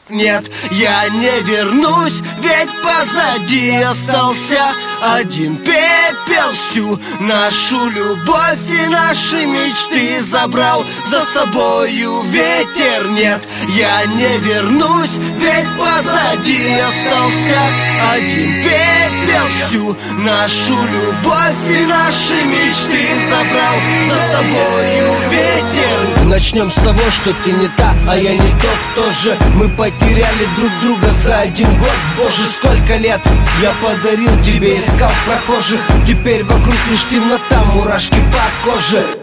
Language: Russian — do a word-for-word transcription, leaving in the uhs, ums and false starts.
нет, я не вернусь, ведь позади остался один пепел. Всю нашу любовь и наши мечты забрал за собою ветер. Нет, я не вернусь, ведь позади остался один пепел. Всю нашу любовь и наши мечты забрал за собою ветер. Начнем с того, что ты не та, а я не тот, кто же. Мы потеряли друг друга за один год. Боже, сколько лет я подарил тебе, искал в прохожих. Теперь вокруг лишь темнота, мурашки по коже.